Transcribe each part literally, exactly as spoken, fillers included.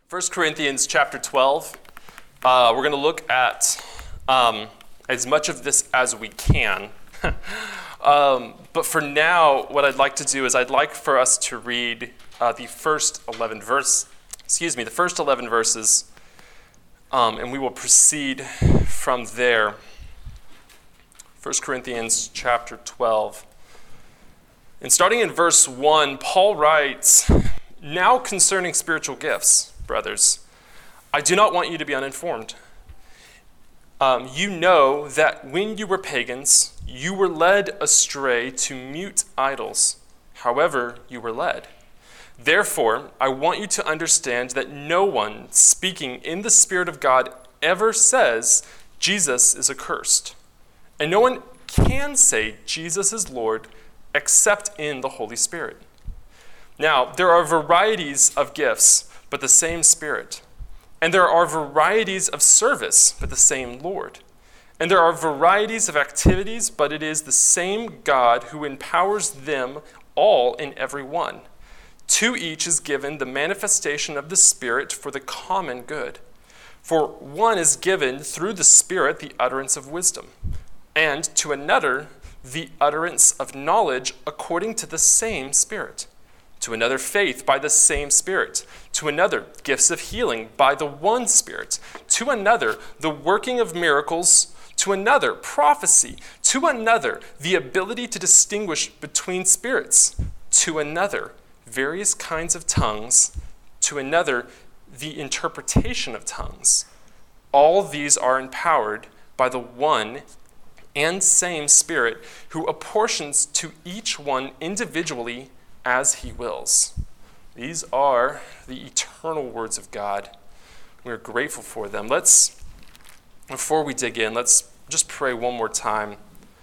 First Corinthians chapter twelve. Uh, we're going to look at um, as much of this as we can. um, but for now, what I'd like to do is I'd like for us to read uh, the first eleven verse, excuse me, the first eleven verses, um, and we will proceed from there. First Corinthians chapter twelve. And starting in verse one, Paul writes, "Now concerning spiritual gifts, brothers, I do not want you to be uninformed. Um, you know that when you were pagans, you were led astray to mute idols, however you were led. Therefore, I want you to understand that no one speaking in the Spirit of God ever says Jesus is accursed. And no one can say Jesus is Lord except in the Holy Spirit. Now, there are varieties of gifts, but the same Spirit. And there are varieties of service, but the same Lord. And there are varieties of activities, but it is the same God who empowers them all in every one. To each is given the manifestation of the Spirit for the common good. For one is given through the Spirit the utterance of wisdom, and to another the utterance of knowledge according to the same Spirit. To another faith by the same Spirit. To another gifts of healing by the one Spirit. To another the working of miracles. To another prophecy. To another the ability to distinguish between spirits. To another various kinds of tongues. To another the interpretation of tongues. All these are empowered by the one and same Spirit, who apportions to each one individually as he wills." These are the eternal words of God. We're grateful for them. Let's, before we dig in, let's just pray one more time.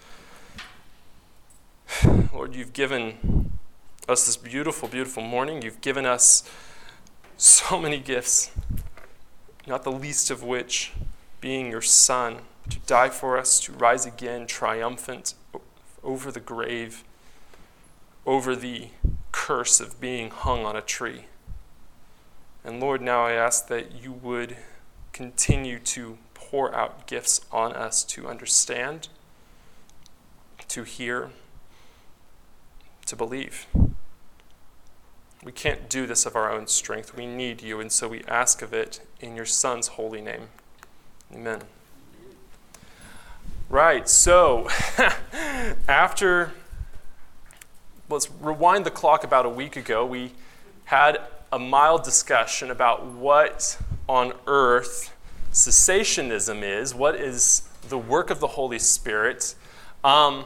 Lord, you've given us this beautiful, beautiful morning. You've given us so many gifts, not the least of which being your Son, to die for us, to rise again triumphant over the grave, over the curse of being hung on a tree. And Lord, now I ask that you would continue to pour out gifts on us to understand, to hear, to believe. We can't do this of our own strength. We need you, and so we ask of it in your Son's holy name. Amen. Right, so after, let's rewind the clock about a week ago, we had a mild discussion about what on earth cessationism is, what is the work of the Holy Spirit. Um,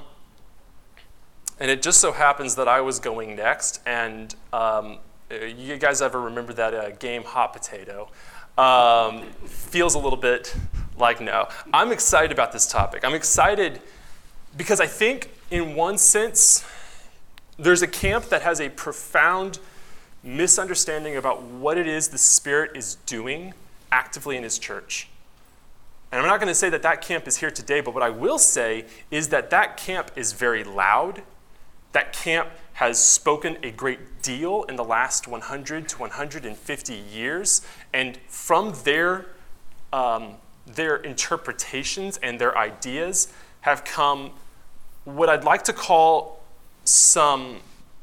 and it just so happens that I was going next, and um, you guys ever remember that uh, game Hot Potato? Um, feels a little bit like no. I'm excited about this topic. I'm excited because I think in one sense, there's a camp that has a profound misunderstanding about what it is the Spirit is doing actively in his church. And I'm not going to say that that camp is here today, but what I will say is that that camp is very loud. That camp has spoken a great deal in the last one hundred to one hundred fifty years. And from their, um, their interpretations and their ideas have come what I'd like to call some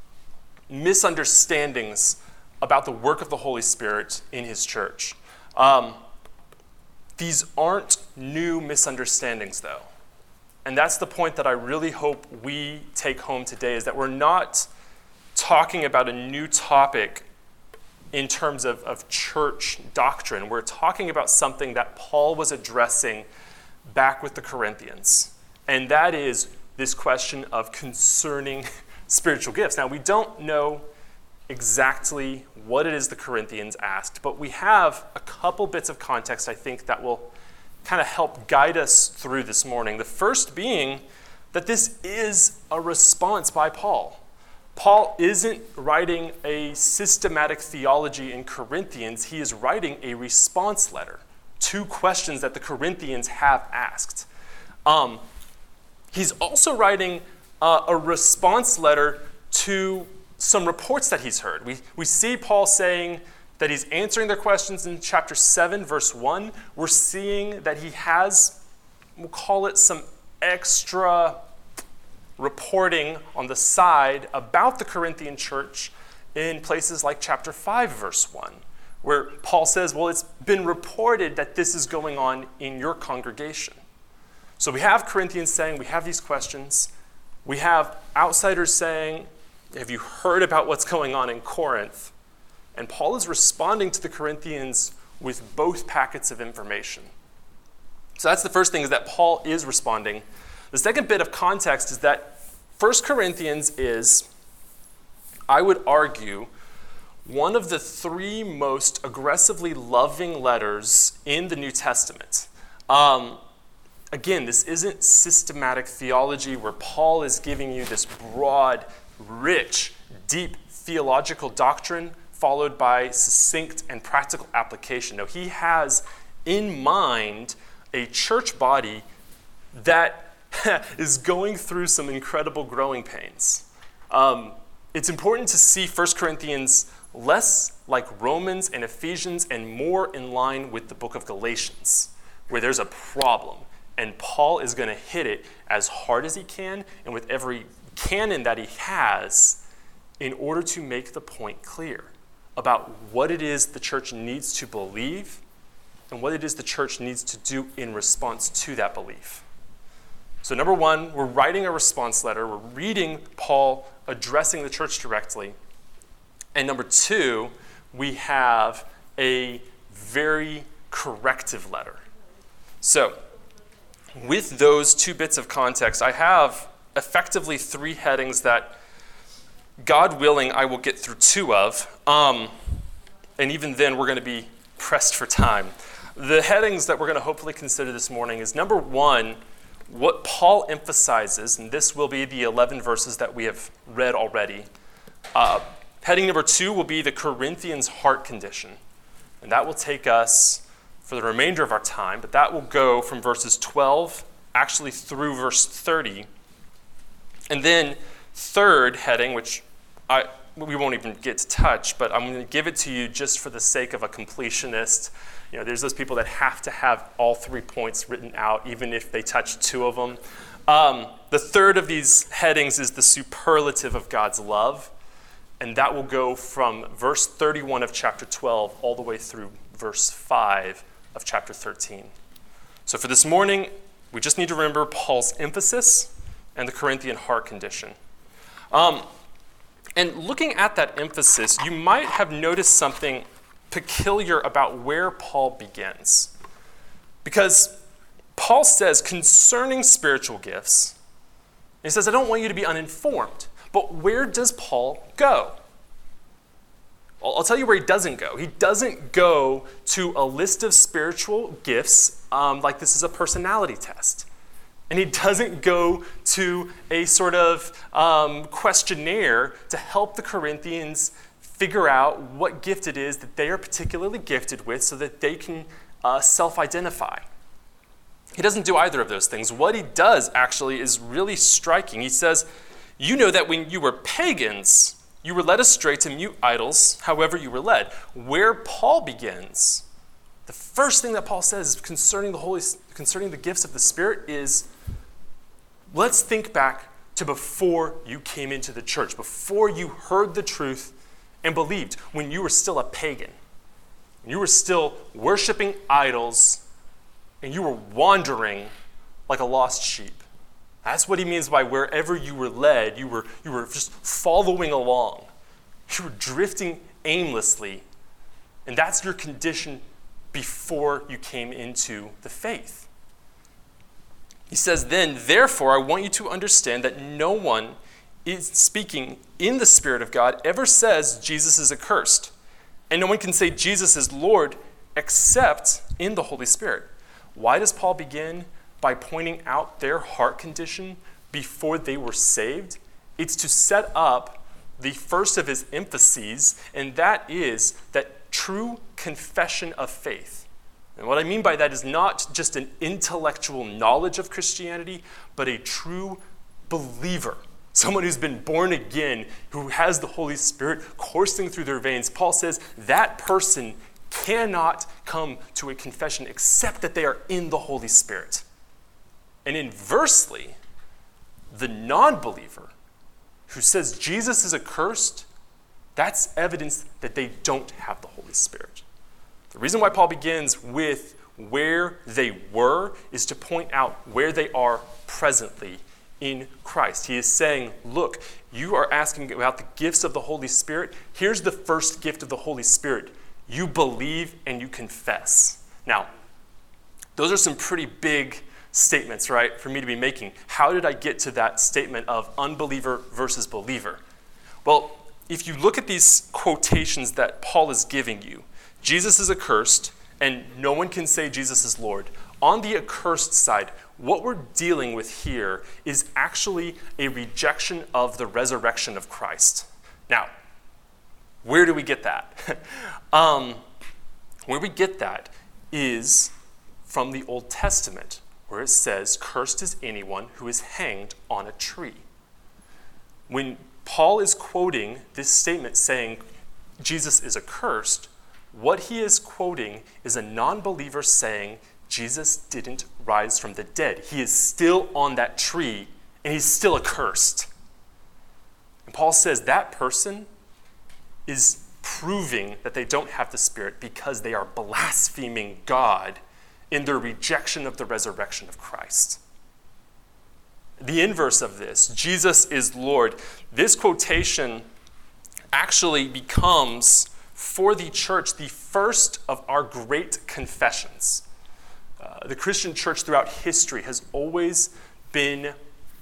misunderstandings about the work of the Holy Spirit in his church. Um, these aren't new misunderstandings, though. And that's the point that I really hope we take home today, is that we're not talking about a new topic in terms of, of church doctrine. We're talking about something that Paul was addressing back with the Corinthians. And that is this question of concerning spiritual gifts. Now, we don't know exactly what it is the Corinthians asked, but we have a couple bits of context, I think, that will kind of help guide us through this morning. The first being that this is a response by Paul. Paul isn't writing a systematic theology in Corinthians. He is writing a response letter to questions that the Corinthians have asked. Um, he's also writing uh, a response letter to some reports that he's heard. We, we see Paul saying that he's answering their questions in chapter seven, verse one, we're seeing that he has, we'll call it some extra reporting on the side about the Corinthian church in places like chapter five, verse one, where Paul says, well, it's been reported that this is going on in your congregation. So we have Corinthians saying, we have these questions. We have outsiders saying, have you heard about what's going on in Corinth? And Paul is responding to the Corinthians with both packets of information. So that's the first thing, is that Paul is responding. The second bit of context is that First Corinthians is, I would argue, one of the three most aggressively loving letters in the New Testament. Um, again, this isn't systematic theology where Paul is giving you this broad, rich, deep theological doctrine followed by succinct and practical application. No, he has in mind a church body that is going through some incredible growing pains. Um, it's important to see First Corinthians less like Romans and Ephesians and more in line with the book of Galatians, where there's a problem, and Paul is going to hit it as hard as he can and with every canon that he has in order to make the point clear about what it is the church needs to believe and what it is the church needs to do in response to that belief. So number one, we're writing a response letter. We're reading Paul addressing the church directly. And number two, we have a very corrective letter. So with those two bits of context, I have effectively three headings that, God willing, I will get through two of. Um, and even then, we're going to be pressed for time. The headings that we're going to hopefully consider this morning is, number one, what Paul emphasizes, and this will be the eleven verses that we have read already. Uh, heading number two will be the Corinthians' heart condition. And that will take us for the remainder of our time, but that will go from verses twelve actually through verse thirty. And then third heading, which I we won't even get to touch, but I'm going to give it to you just for the sake of a completionist. You know, there's those people that have to have all three points written out, even if they touch two of them. Um, the third of these headings is the superlative of God's love, and that will go from verse thirty-one of chapter twelve all the way through verse five of chapter thirteen. So for this morning, we just need to remember Paul's emphasis and the Corinthian heart condition. Um, and looking at that emphasis, you might have noticed something peculiar about where Paul begins. Because Paul says concerning spiritual gifts, he says, I don't want you to be uninformed. But where does Paul go? I'll tell you where he doesn't go. He doesn't go to a list of spiritual gifts um, like this is a personality test. And he doesn't go to a sort of um, questionnaire to help the Corinthians figure out what gift it is that they are particularly gifted with so that they can uh, self-identify. He doesn't do either of those things. What he does actually is really striking. He says, you know that when you were pagans, you were led astray to mute idols, however you were led. Where Paul begins, the first thing that Paul says concerning the Holy, concerning the gifts of the Spirit is, let's think back to before you came into the church, before you heard the truth and believed, when you were still a pagan, when you were still worshiping idols, and you were wandering like a lost sheep. That's what he means by wherever you were led, you were, you were just following along. You were drifting aimlessly. And that's your condition before you came into the faith. He says, then, therefore, I want you to understand that no one is speaking in the Spirit of God ever says Jesus is accursed. And no one can say Jesus is Lord except in the Holy Spirit. Why does Paul begin by pointing out their heart condition before they were saved? It's to set up the first of his emphases, and that is that true confession of faith. And what I mean by that is not just an intellectual knowledge of Christianity, but a true believer someone who's been born again, who has the Holy Spirit coursing through their veins, Paul says that person cannot come to a confession except that they are in the Holy Spirit. And inversely, the non-believer who says Jesus is accursed, that's evidence that they don't have the Holy Spirit. The reason why Paul begins with where they were is to point out where they are presently in Christ. He is saying, look, you are asking about the gifts of the Holy Spirit. Here's the first gift of the Holy Spirit. You believe and you confess. Now, those are some pretty big statements, right, for me to be making. How did I get to that statement of unbeliever versus believer? Well, if you look at these quotations that Paul is giving you, Jesus is accursed, and no one can say Jesus is Lord. On the accursed side, what we're dealing with here is actually a rejection of the resurrection of Christ. Now, where do we get that? um, where we get that is from the Old Testament, where it says, cursed is anyone who is hanged on a tree. When Paul is quoting this statement saying Jesus is accursed, what he is quoting is a non-believer saying Jesus didn't rise from the dead. He is still on that tree, and he's still accursed. And Paul says that person is proving that they don't have the Spirit because they are blaspheming God in their rejection of the resurrection of Christ. The inverse of this, Jesus is Lord, this quotation actually becomes, for the church, the first of our great confessions. Uh, the Christian church throughout history has always been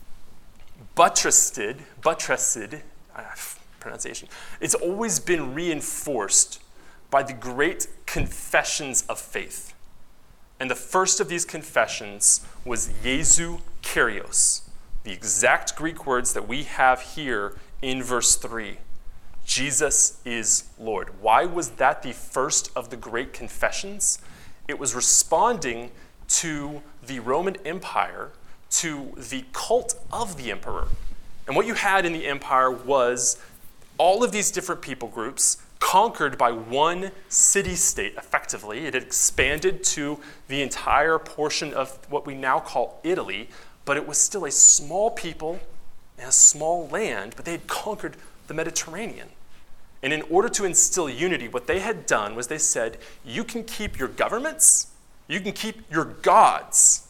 buttressed, buttressed, uh, pronunciation, it's always been reinforced by the great confessions of faith. And the first of these confessions was Jesu Kyrios, the exact Greek words that we have here in verse three. Jesus is Lord. Why was that the first of the great confessions? It was responding to the Roman Empire, to the cult of the emperor. And what you had in the empire was all of these different people groups conquered by one city-state, effectively. It had expanded to the entire portion of what we now call Italy, but it was still a small people and a small land, but they had conquered the Mediterranean. And in order to instill unity, what they had done was they said, you can keep your governments, you can keep your gods,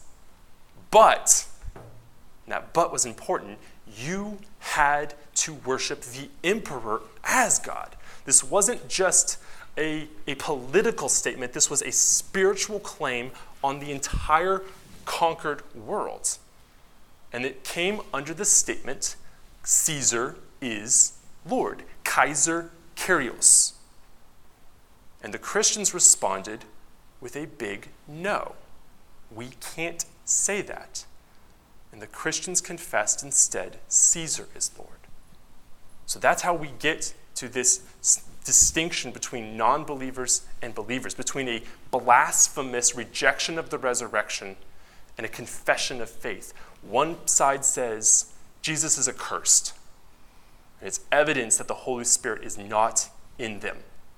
but, and that but was important, you had to worship the emperor as God. This wasn't just a, a political statement, this was a spiritual claim on the entire conquered world. And it came under the statement, Caesar is Lord, Kaiser Kyrios. And the Christians responded with a big no. We can't say that. And the Christians confessed instead, Caesar is Lord. So that's how we get to this s- distinction between non-believers and believers, between a blasphemous rejection of the resurrection and a confession of faith. One side says, Jesus is accursed. And it's evidence that the Holy Spirit is not in them.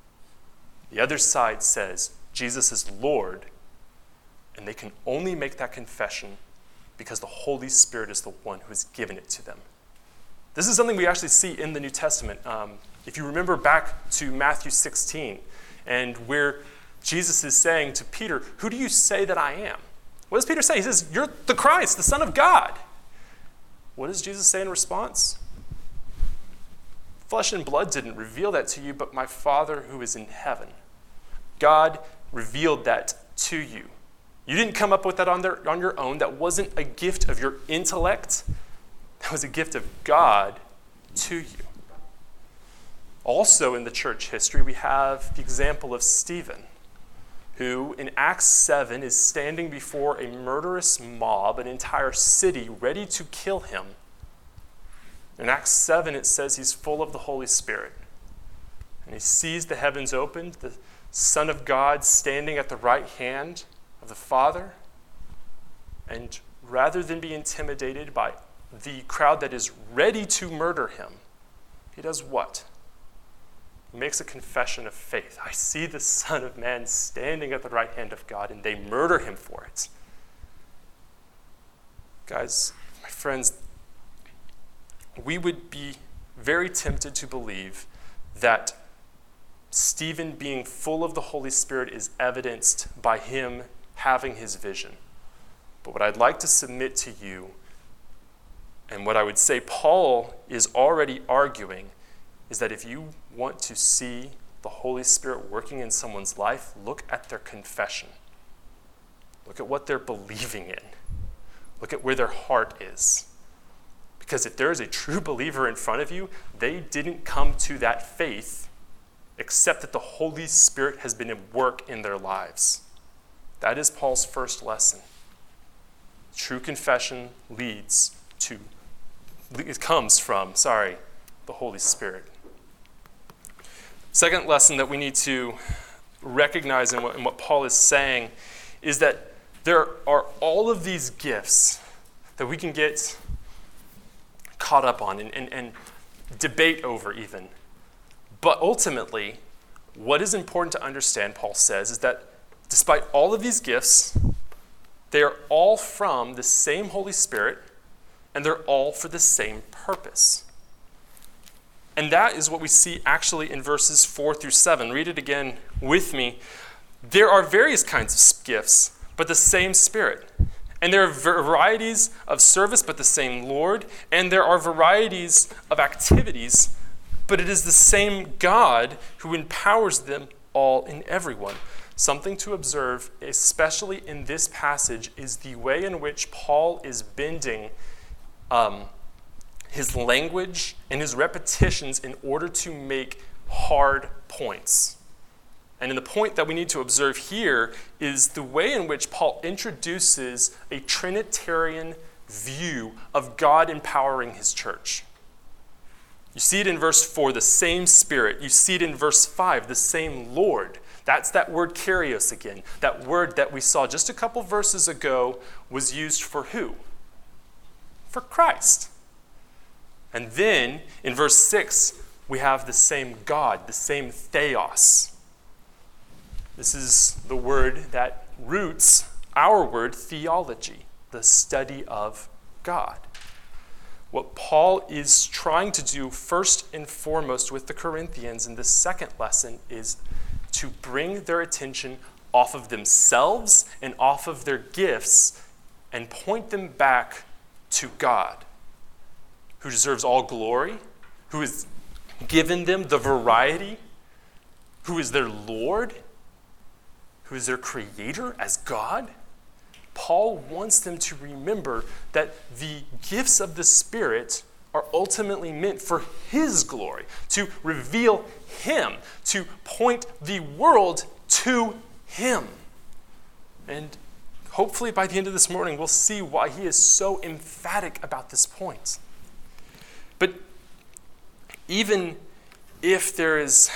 The other side says, Jesus is Lord, and they can only make that confession because the Holy Spirit is the one who has given it to them. This is something we actually see in the New Testament. Um, if you remember back to Matthew sixteen, and where Jesus is saying to Peter, who do you say that I am? What does Peter say? He says, you're the Christ, the Son of God. What does Jesus say in response? Flesh and blood didn't reveal that to you, but my Father who is in heaven. God revealed that to you. You didn't come up with that on, their, on your own. That wasn't a gift of your intellect. That was a gift of God to you. Also in the church history, we have the example of Stephen, who in Acts seven is standing before a murderous mob, an entire city ready to kill him. In Acts seven, it says he's full of the Holy Spirit. And he sees the heavens opened, the Son of God standing at the right hand of the Father. And rather than be intimidated by the crowd that is ready to murder him, he does what? He makes a confession of faith. I see the Son of Man standing at the right hand of God, and they murder him for it. Guys, my friends, we would be very tempted to believe that Stephen being full of the Holy Spirit is evidenced by him having his vision. But what I'd like to submit to you, and what I would say Paul is already arguing, is that if you want to see the Holy Spirit working in someone's life, look at their confession. Look at what they're believing in. Look at where their heart is. Because if there is a true believer in front of you, they didn't come to that faith except that the Holy Spirit has been at work in their lives. That is Paul's first lesson. True confession leads to, it comes from, sorry, the Holy Spirit. Second lesson that we need to recognize in what, in what Paul is saying is that there are all of these gifts that we can get caught up on and, and, and debate over even. But ultimately, what is important to understand, Paul says, is that despite all of these gifts, they are all from the same Holy Spirit, and they're all for the same purpose. And that is what we see actually in verses four through seven. Read it again with me. There are various kinds of gifts, but the same Spirit. And there are varieties of service, but the same Lord. And there are varieties of activities, but it is the same God who empowers them all in everyone. Something to observe, especially in this passage, is the way in which Paul is bending um, his language and his repetitions in order to make hard points. And in the point that we need to observe here is the way in which Paul introduces a Trinitarian view of God empowering his church. You see it in verse four, the same Spirit. You see it in verse five, the same Lord. That's that word kyrios again. That word that we saw just a couple verses ago was used for who? For Christ. And then in verse six, we have the same God, the same theos. This is the word that roots our word theology, the study of God. What Paul is trying to do first and foremost with the Corinthians in this second lesson is to bring their attention off of themselves and off of their gifts and point them back to God, who deserves all glory, who has given them the variety, who is their Lord, who is their creator as God. Paul wants them to remember that the gifts of the Spirit are ultimately meant for his glory, to reveal him, to point the world to him. And hopefully by the end of this morning, we'll see why he is so emphatic about this point. But even if there is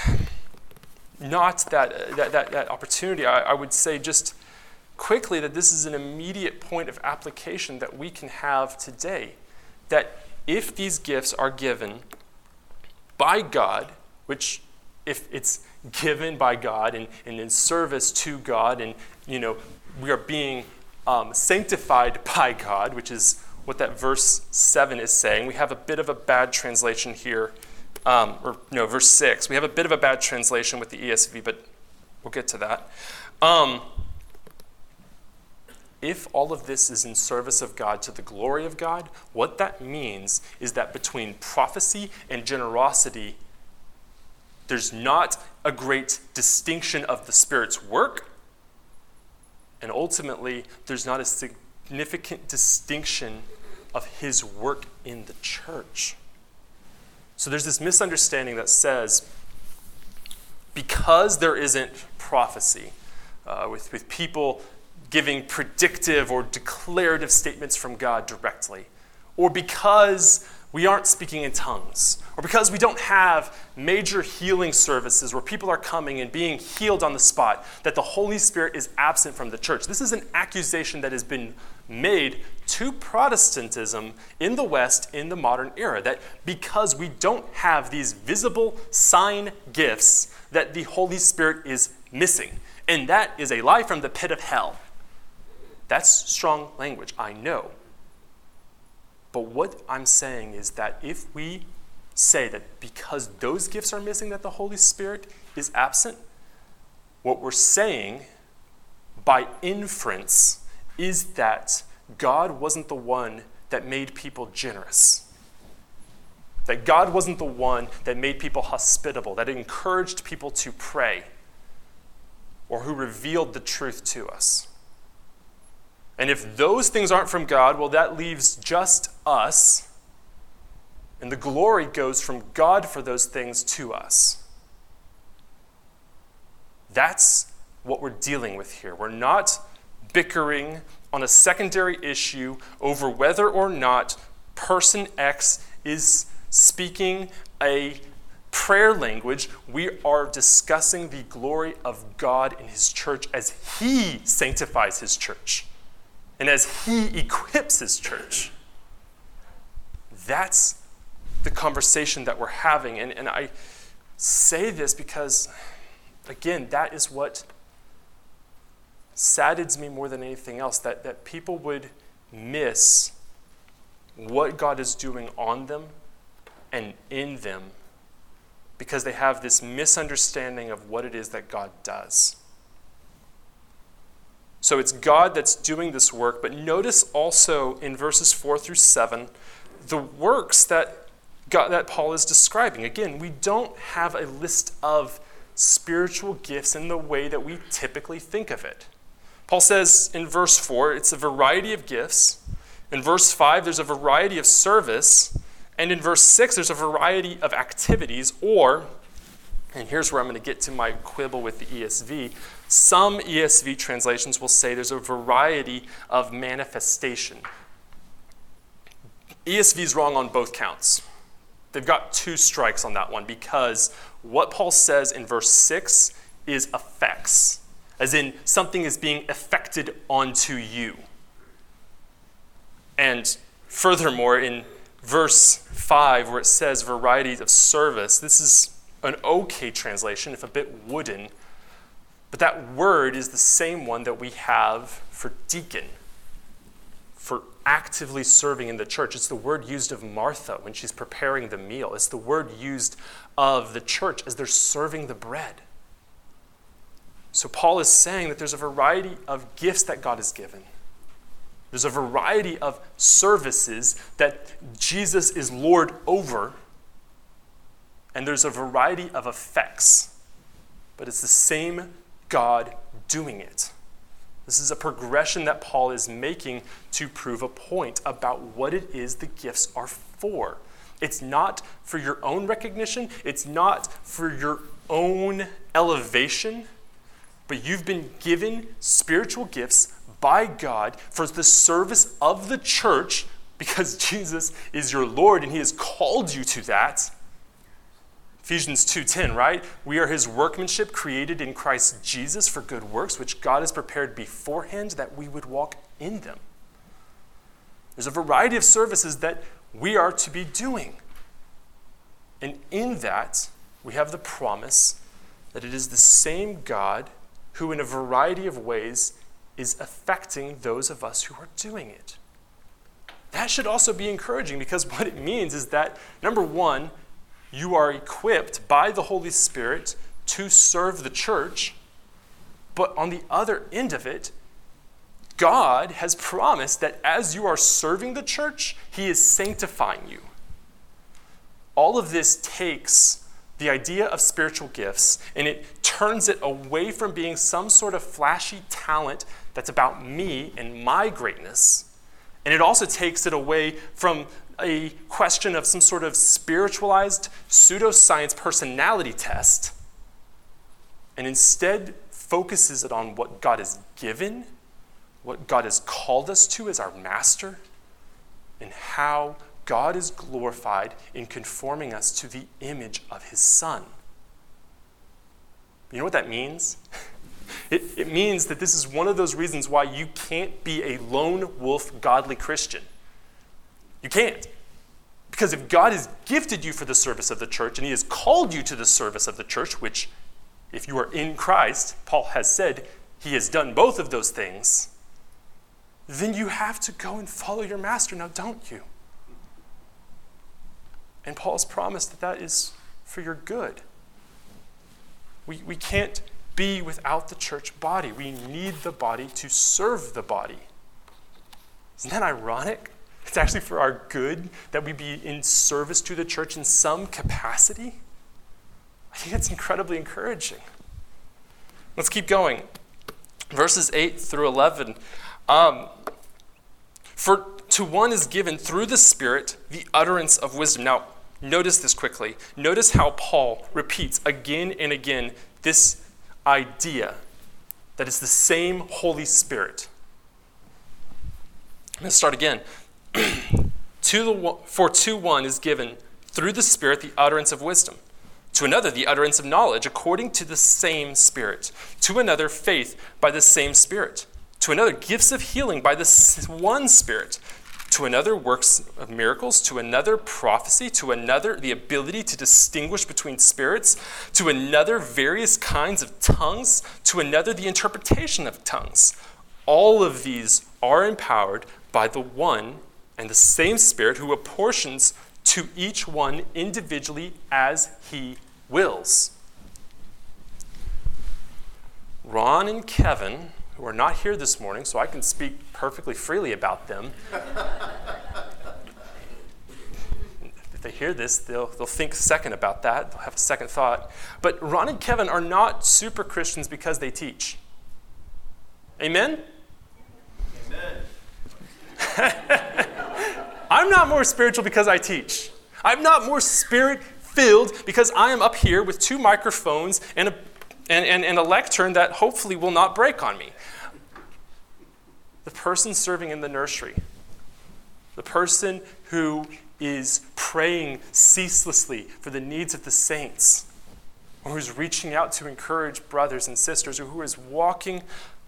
not that, that, that, that opportunity, I, I would say just quickly that this is an immediate point of application that we can have today. That if these gifts are given by God, which if it's given by God and, and in service to God, and you know we are being um, sanctified by God, which is what that verse seven is saying. We have a bit of a bad translation here, um, or no, verse six. We have a bit of a bad translation with the E S V, but we'll get to that. Um, If all of this is in service of God to the glory of God, what that means is that between prophecy and generosity, there's not a great distinction of the Spirit's work, and ultimately, there's not a significant distinction of his work in the church. So there's this misunderstanding that says, because there isn't prophecy, uh, with, with people giving predictive or declarative statements from God directly, or because we aren't speaking in tongues, or because we don't have major healing services where people are coming and being healed on the spot, that the Holy Spirit is absent from the church. This is an accusation that has been made to Protestantism in the West in the modern era, that because we don't have these visible sign gifts, that the Holy Spirit is missing. And that is a lie from the pit of hell. That's strong language, I know. But what I'm saying is that if we say that because those gifts are missing that the Holy Spirit is absent, what we're saying by inference is that God wasn't the one that made people generous. That God wasn't the one that made people hospitable, that encouraged people to pray, or who revealed the truth to us. And if those things aren't from God, well, that leaves just us, and the glory goes from God for those things to us. That's what we're dealing with here. We're not bickering on a secondary issue over whether or not person X is speaking a prayer language. We are discussing the glory of God in his church as he sanctifies his church and as he equips his church. That's the conversation that we're having. And, and I say this because, again, that is what saddens me more than anything else, that, that people would miss what God is doing on them and in them because they have this misunderstanding of what it is that God does. So it's God that's doing this work, but notice also in verses four through seven, the works that God, that Paul is describing. Again, we don't have a list of spiritual gifts in the way that we typically think of it. Paul says in verse four, it's a variety of gifts. In verse five, there's a variety of service. And in verse six, there's a variety of activities, or, and here's where I'm going to get to my quibble with the E S V, some E S V translations will say there's a variety of manifestation. E S V is wrong on both counts. They've got two strikes on that one because what Paul says in verse six is effects, as in something is being affected onto you. And furthermore, in verse five, where it says varieties of service, this is an okay translation, if a bit wooden, but that word is the same one that we have for deacon, for actively serving in the church. It's the word used of Martha when she's preparing the meal. It's the word used of the church as they're serving the bread. So Paul is saying that there's a variety of gifts that God has given. There's a variety of services that Jesus is Lord over, and there's a variety of effects, but it's the same God doing it. This is a progression that Paul is making to prove a point about what it is the gifts are for. It's not for your own recognition. It's not for your own elevation, but you've been given spiritual gifts by God for the service of the church because Jesus is your Lord and he has called you to that. Ephesians two ten, right? We are his workmanship created in Christ Jesus for good works, which God has prepared beforehand that we would walk in them. There's a variety of services that we are to be doing. And in that, we have the promise that it is the same God who in a variety of ways is affecting those of us who are doing it. That should also be encouraging because what it means is that, number one, you are equipped by the Holy Spirit to serve the church, but on the other end of it, God has promised that as you are serving the church, he is sanctifying you. All of this takes the idea of spiritual gifts and it turns it away from being some sort of flashy talent that's about me and my greatness, and it also takes it away from a question of some sort of spiritualized pseudoscience personality test, and instead focuses it on what God has given, what God has called us to as our master, and how God is glorified in conforming us to the image of his Son. You know what that means? It, it means that this is one of those reasons why you can't be a lone wolf godly Christian. You can't. Because if God has gifted you for the service of the church and he has called you to the service of the church, which if you are in Christ, Paul has said he has done both of those things, then you have to go and follow your master now, don't you? And Paul's promised that that is for your good. We, we can't be without the church body. We need the body to serve the body. Isn't that ironic? It's actually for our good that we be in service to the church in some capacity. I think it's incredibly encouraging. Let's keep going. Verses eight through eleven. Um, for to one is given through the Spirit the utterance of wisdom. Now, notice this quickly. Notice how Paul repeats again and again this idea that it's the same Holy Spirit. I'm going to start again. to the, for to one is given through the Spirit the utterance of wisdom. To another, the utterance of knowledge according to the same Spirit. To another, faith by the same Spirit. To another, gifts of healing by the one Spirit. To another, works of miracles. To another, prophecy. To another, the ability to distinguish between spirits. To another, various kinds of tongues. To another, the interpretation of tongues. All of these are empowered by the one and the same Spirit who apportions to each one individually as he wills. Ron and Kevin, who are not here this morning, so I can speak perfectly freely about them. If they hear this, they'll, they'll think a second about that. They'll have a second thought. But Ron and Kevin are not super Christians because they teach. Amen? Amen. I'm not more spiritual because I teach. I'm not more spirit-filled because I am up here with two microphones and a, and, and, and a lectern that hopefully will not break on me. The person serving in the nursery, the person who is praying ceaselessly for the needs of the saints, or who's reaching out to encourage brothers and sisters, or who is walking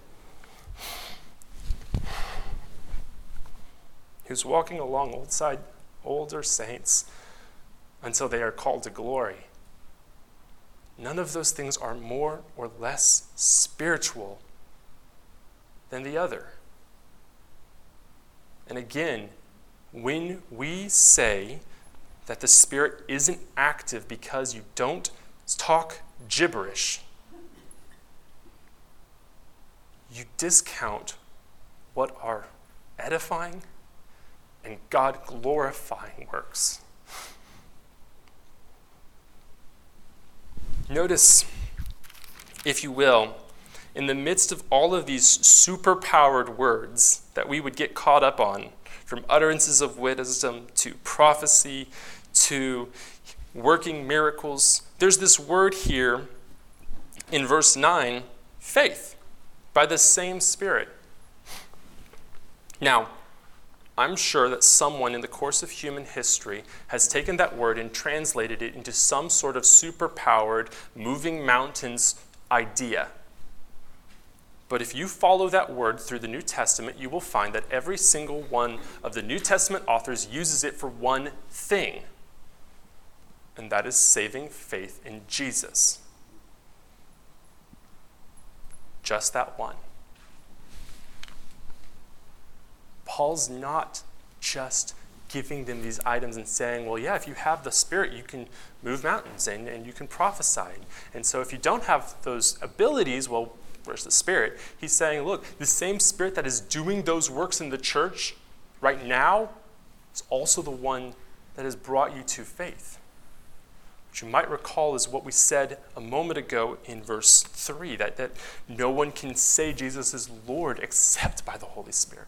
who's walking along old side older saints until they are called to glory. None of those things are more or less spiritual than the other. And again, when we say that the Spirit isn't active because you don't talk gibberish, you discount what are edifying and God-glorifying works. Notice, if you will, in the midst of all of these super-powered words that we would get caught up on, from utterances of wisdom to prophecy to working miracles, there's this word here in verse nine, faith, by the same Spirit. Now, I'm sure that someone in the course of human history has taken that word and translated it into some sort of super-powered, moving mountains idea. But if you follow that word through the New Testament, you will find that every single one of the New Testament authors uses it for one thing, and that is saving faith in Jesus. Just that one. Paul's not just giving them these items and saying, well, yeah, if you have the Spirit, you can move mountains and, and you can prophesy. And so if you don't have those abilities, well, where's the Spirit? He's saying, look, the same Spirit that is doing those works in the church right now is also the one that has brought you to faith. Which you might recall is what we said a moment ago in verse three, that, that no one can say Jesus is Lord except by the Holy Spirit.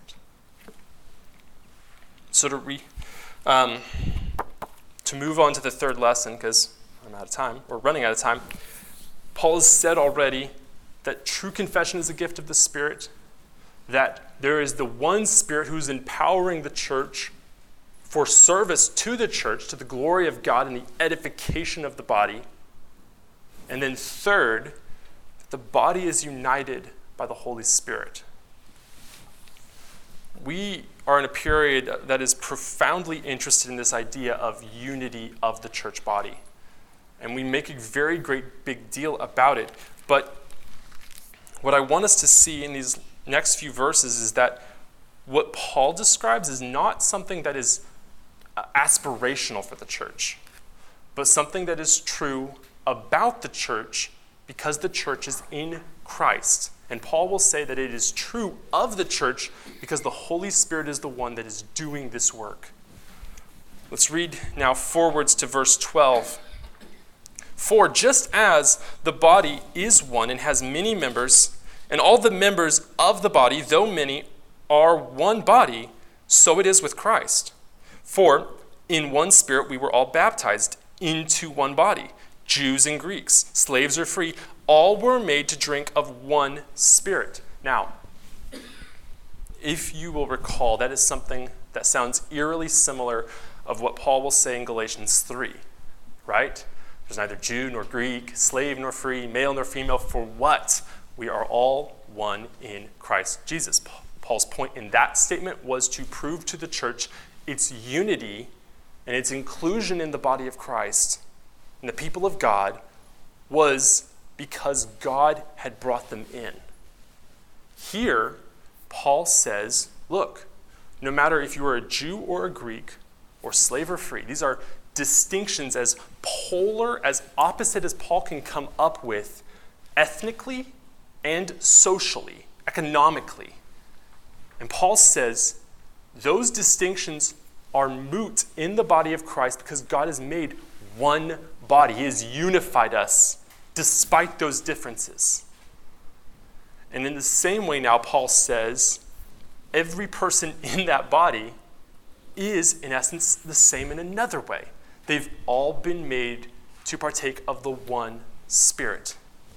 So to re, um, to move on to the third lesson, because I'm out of time, or running out of time, Paul has said already that true confession is a gift of the Spirit, that there is the one Spirit who's empowering the church for service to the church, to the glory of God and the edification of the body. And then third, the body is united by the Holy Spirit. We are in a period that is profoundly interested in this idea of unity of the church body. And we make a very great big deal about it. But what I want us to see in these next few verses is that what Paul describes is not something that is aspirational for the church, but something that is true about the church because the church is in Christ. And Paul will say that it is true of the church because the Holy Spirit is the one that is doing this work. Let's read now forwards to verse twelve. For just as the body is one and has many members, and all the members of the body, though many, are one body, so it is with Christ. For in one Spirit we were all baptized into one body, Jews and Greeks, slaves or free, all were made to drink of one Spirit. Now, if you will recall, that is something that sounds eerily similar of what Paul will say in Galatians three, right? There's neither Jew nor Greek, slave nor free, male nor female, for what? We are all one in Christ Jesus. Paul's point in that statement was to prove to the church its unity and its inclusion in the body of Christ and the people of God was because God had brought them in. Here, Paul says, look, no matter if you are a Jew or a Greek or slave or free, these are distinctions as polar, as opposite as Paul can come up with ethnically and socially, economically. And Paul says those distinctions are moot in the body of Christ because God has made one body. He has unified us despite those differences. And in the same way now, Paul says every person in that body is, in essence, the same in another way. They've all been made to partake of the one Spirit.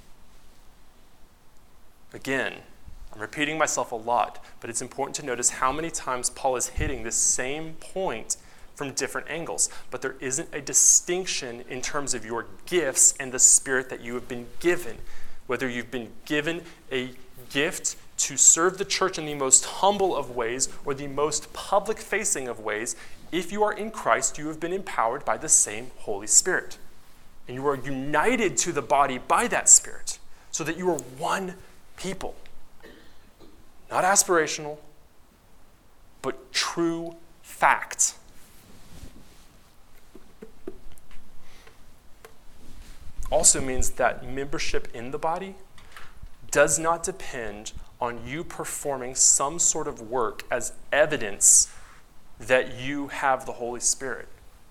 Again, I'm repeating myself a lot, but it's important to notice how many times Paul is hitting this same point from different angles. But there isn't a distinction in terms of your gifts and the Spirit that you have been given. Whether you've been given a gift to serve the church in the most humble of ways or the most public-facing of ways, if you are in Christ, you have been empowered by the same Holy Spirit. And you are united to the body by that Spirit, so that you are one people. Not aspirational, but true fact. Also means that membership in the body does not depend on you performing some sort of work as evidence that you have the Holy Spirit.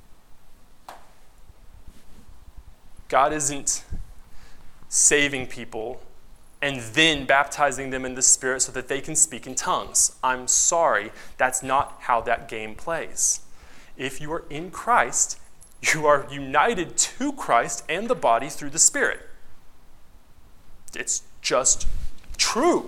God isn't saving people and then baptizing them in the Spirit so that they can speak in tongues. I'm sorry, that's not how that game plays. If you are in Christ, you are united to Christ and the body through the Spirit. It's just true.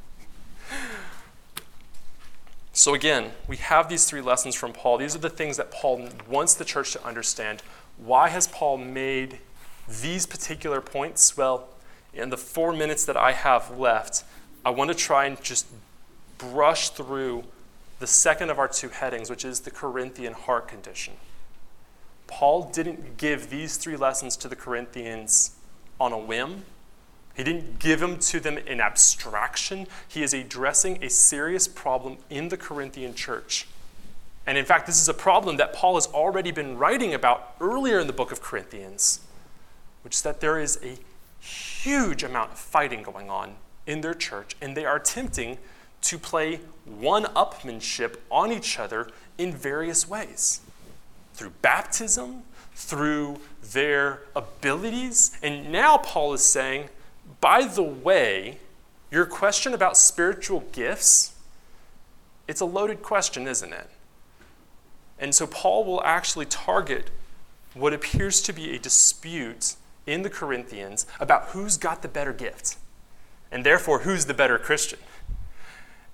So again, we have these three lessons from Paul. These are the things that Paul wants the church to understand. Why has Paul made these particular points? Well, in the four minutes that I have left, I want to try and just brush through the second of our two headings, which is the Corinthian heart condition. Paul didn't give these three lessons to the Corinthians on a whim. He didn't give them to them in abstraction. He is addressing a serious problem in the Corinthian church. And in fact, this is a problem that Paul has already been writing about earlier in the book of Corinthians, which is that there is a huge amount of fighting going on in their church, and they are attempting to play one-upmanship on each other in various ways. Through baptism, through their abilities. And now Paul is saying, by the way, your question about spiritual gifts, it's a loaded question, isn't it? And so Paul will actually target what appears to be a dispute in the Corinthians about who's got the better gift, and therefore who's the better Christian.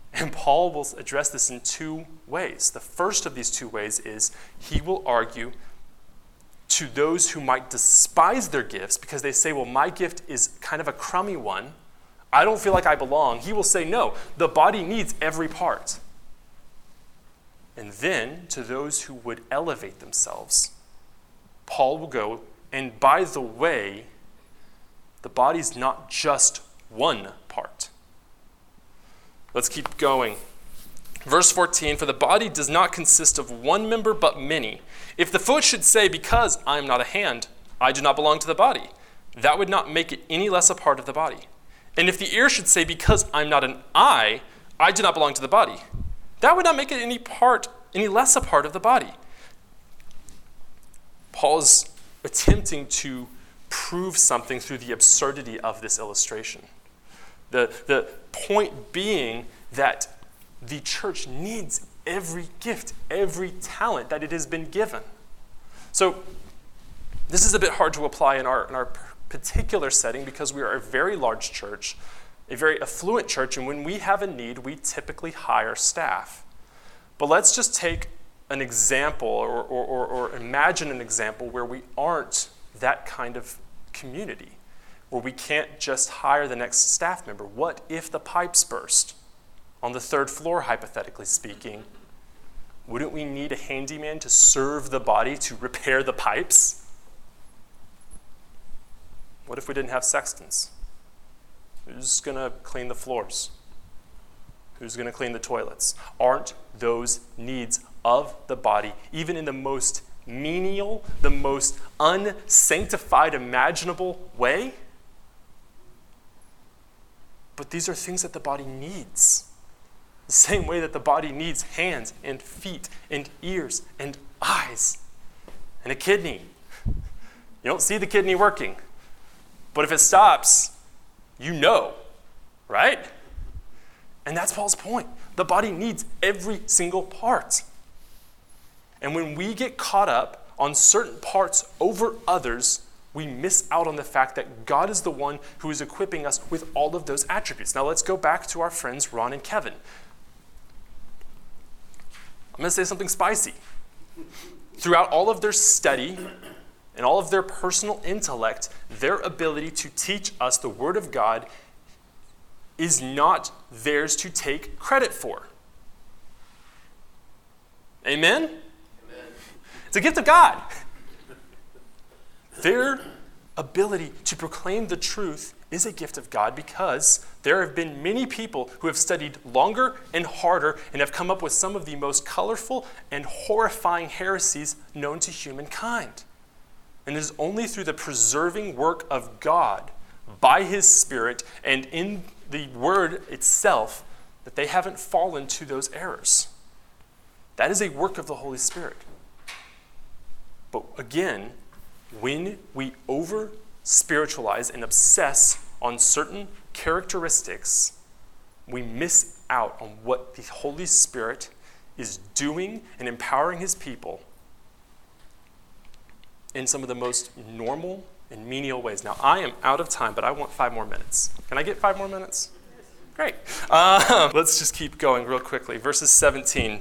And Paul will address this in two ways. The first of these two ways is he will argue to those who might despise their gifts because they say, well, my gift is kind of a crummy one. I don't feel like I belong. He will say, no, the body needs every part. And then to those who would elevate themselves, Paul will go, and by the way, the body's not just one part. Let's keep going. Verse fourteen, for the body does not consist of one member but many. If the foot should say, because I am not a hand, I do not belong to the body, that would not make it any less a part of the body. And if the ear should say, because I'm not an eye, I do not belong to the body, that would not make it any part, any less a part of the body. Paul is attempting to prove something through the absurdity of this illustration. The, the point being that the church needs every gift, every talent that it has been given. So this is a bit hard to apply in our, in our particular setting because we are a very large church, a very affluent church, and when we have a need, we typically hire staff. But let's just take an example or, or, or, or imagine an example where we aren't that kind of community, where we can't just hire the next staff member. What if the pipes burst on the third floor, hypothetically speaking? Wouldn't we need a handyman to serve the body to repair the pipes? What if we didn't have sextons? Who's going to clean the floors? Who's going to clean the toilets? Aren't those needs of the body, even in the most menial, the most unsanctified imaginable way? But these are things that the body needs. The same way that the body needs hands and feet and ears and eyes and a kidney. You don't see the kidney working, but if it stops, you know, right? And that's Paul's point. The body needs every single part. And when we get caught up on certain parts over others, we miss out on the fact that God is the one who is equipping us with all of those attributes. Now let's go back to our friends Ron and Kevin. I'm going to say something spicy. Throughout all of their study and all of their personal intellect, their ability to teach us the Word of God is not theirs to take credit for. Amen? Amen. It's a gift of God. Their ability to proclaim the truth is a gift of God because there have been many people who have studied longer and harder and have come up with some of the most colorful and horrifying heresies known to humankind. And it is only through the preserving work of God by His Spirit and in the Word itself that they haven't fallen to those errors. That is a work of the Holy Spirit. But again, when we over-spiritualize and obsess on certain characteristics, we miss out on what the Holy Spirit is doing and empowering His people in some of the most normal and menial ways. Now, I am out of time, but I want five more minutes. Can I get five more minutes? Great. Uh, let's just keep going real quickly. Verses seventeen.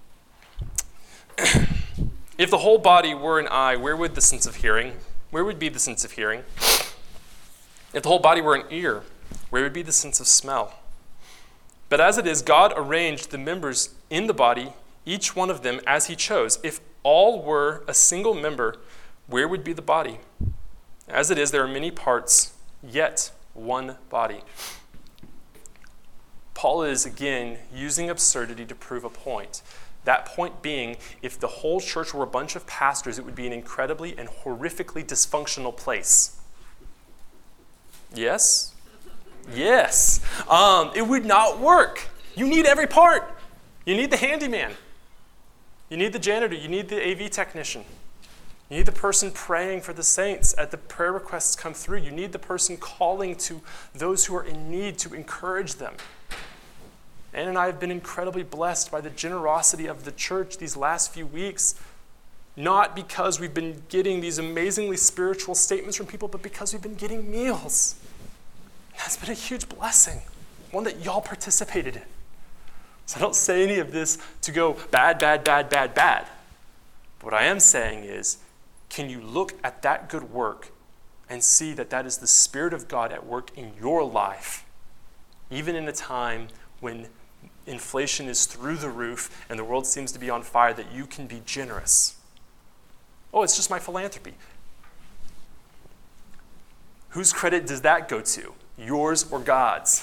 If the whole body were an eye, where would the sense of hearing? Where would be the sense of hearing? If the whole body were an ear, where would be the sense of smell? But as it is, God arranged the members in the body, each one of them as He chose. If all were a single member, where would be the body? As it is, there are many parts, yet one body. Paul is, again, using absurdity to prove a point. That point being, if the whole church were a bunch of pastors, it would be an incredibly and horrifically dysfunctional place. Yes? Yes. Um, it would not work. You need every part. You need the handyman. You need the janitor. You need the A V technician. You need the person praying for the saints as the prayer requests come through. You need the person calling to those who are in need to encourage them. Ann and I have been incredibly blessed by the generosity of the church these last few weeks, not because we've been getting these amazingly spiritual statements from people, but because we've been getting meals. That's been a huge blessing, one that y'all participated in. So I don't say any of this to go bad, bad, bad, bad, bad. What I am saying is, can you look at that good work and see that that is the Spirit of God at work in your life, even in a time when inflation is through the roof and the world seems to be on fire, that you can be generous? Oh, it's just my philanthropy. Whose credit does that go to? Yours or God's?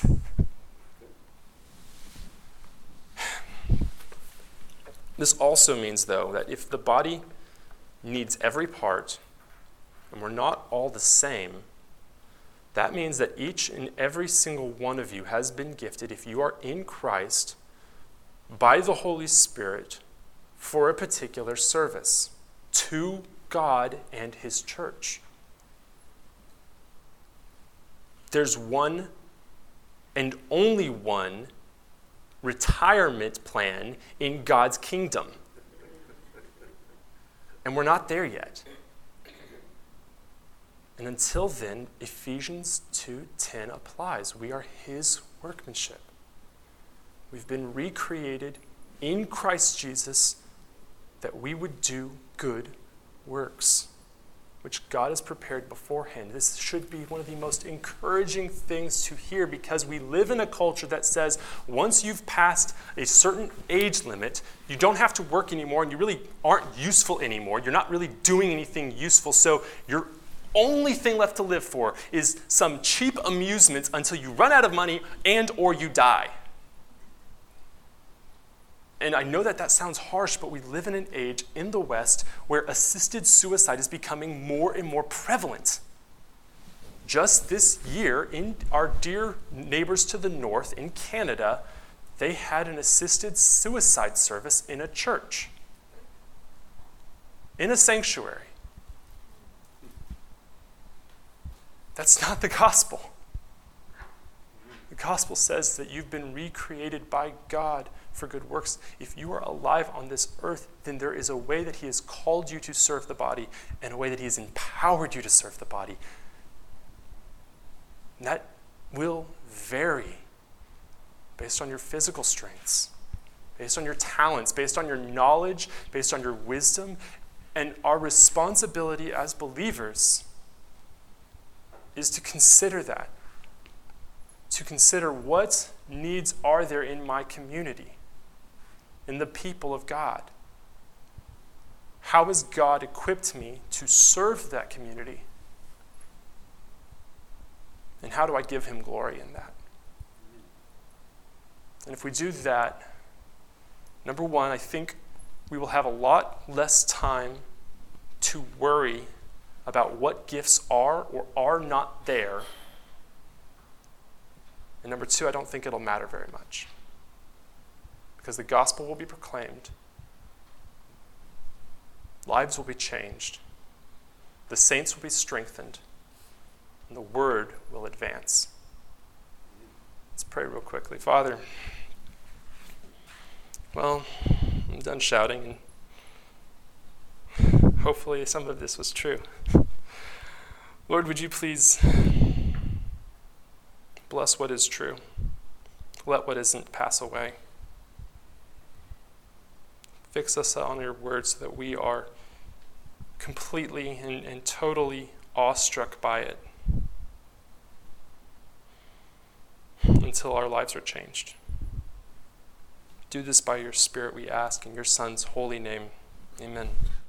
This also means, though, that if the body needs every part, and we're not all the same, that means that each and every single one of you has been gifted, if you are in Christ, by the Holy Spirit for a particular service to God and his church. There's one and only one retirement plan in God's kingdom. And we're not there yet. And until then, Ephesians two ten applies. We are his workmanship. We've been recreated in Christ Jesus that we would do good works, which God has prepared beforehand. This should be one of the most encouraging things to hear, because we live in a culture that says once you've passed a certain age limit, you don't have to work anymore and you really aren't useful anymore. You're not really doing anything useful, so your only thing left to live for is some cheap amusements until you run out of money and or you die. And I know that that sounds harsh, but we live in an age in the West where assisted suicide is becoming more and more prevalent. Just this year, in our dear neighbors to the north in Canada, they had an assisted suicide service in a church, in a sanctuary. That's not the gospel. The gospel says that you've been recreated by God for good works. If you are alive on this earth, then there is a way that he has called you to serve the body and a way that he has empowered you to serve the body. And that will vary based on your physical strengths, based on your talents, based on your knowledge, based on your wisdom. And our responsibility as believers is to consider that, to consider what needs are there in my community, in the people of God. How has God equipped me to serve that community? And how do I give him glory in that? And if we do that, number one, I think we will have a lot less time to worry about what gifts are or are not there. And number two, I don't think it'll matter very much, because the gospel will be proclaimed, lives will be changed, the saints will be strengthened, and the word will advance. Let's pray real quickly. Father, well, I'm done shouting, and hopefully some of this was true. Lord, would you please bless what is true. Let what isn't pass away. Fix us on your word so that we are completely and, and totally awestruck by it until our lives are changed. Do this by your Spirit, we ask, in your Son's holy name. Amen.